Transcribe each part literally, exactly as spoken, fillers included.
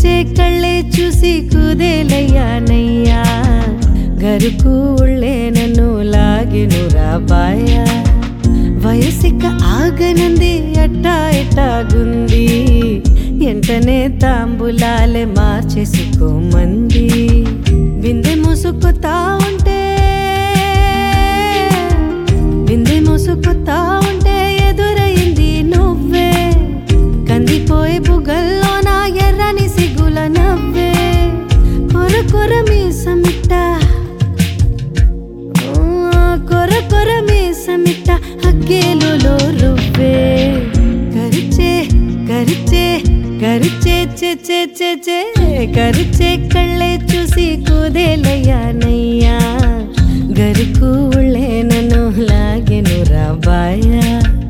కరిచే కళ్ళే చూసి కుదేలయ్యానయ్యా గరుకు ఉళ్ళే నన్ను లాగెను రాబాయ వయసిక ఆగనంది అట్టా ఎట్టాగుంది ఎంటనే తాంబులాలే మార్చేసుకోమంది బిందె మూసుకుతా ఉంటే బిందె మూసుకుతా ఉంటే ఎదురయింది నువ్వే కందిపోయే బుగల్లో నా ఎర్రని సిగుల నవ్వే కొర కొర మీసమిట్ట కొర కొర మీసమిట్ట హగ్గేలులో రువ్వే కరిచే కరిచే కరిచే చే చే చే చే కరిచే కళ్ళే చూసి కుదేలయ్యానయ్యా గరుకు ఉళ్ళే నన్ను లాగెను రాబాయా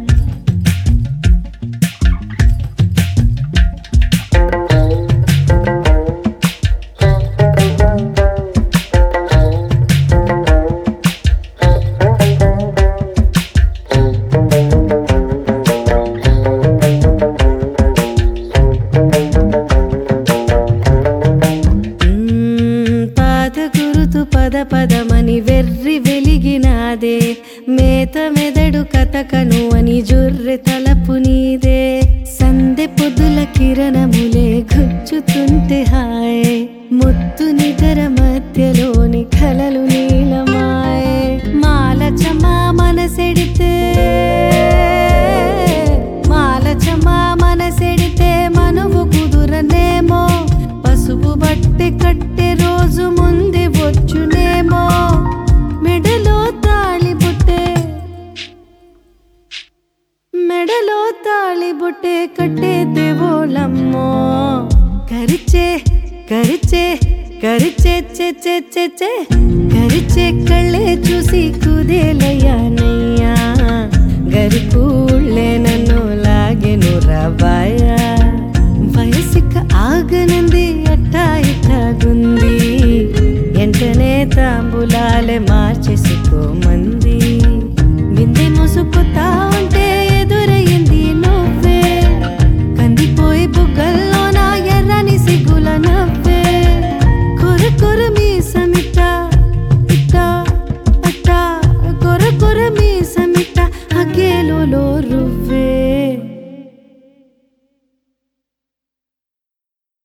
పద పదమని వెర్రి వెలిగినాదే మేత మెదడు కథకను అని జుర్రె తలపు నీదే సందె పొద్దుల కిరణములే గుచ్చుతుంటే హాయే ముత్తు నిద్ర మధ్యలోని కలలు నీలమాయే మాలచమా మనసెడితే మాలచమా మనసెడితే మనువు కుదురనేమో పసుపు బట్టె కట్టె రోజు ముందే వచ్చునేమో మెడలో తాళి బుట్టే మెడలో తాళి బుట్టే కట్టే దేవోలమ్మో కరిచే కరిచే కరిచే చే చే చే చే కరిచే కళ్ళే చూసి కుదేలయ్యానయ్యా గరుకు ఉళ్ళే నన్ను లాగెను రాబాయా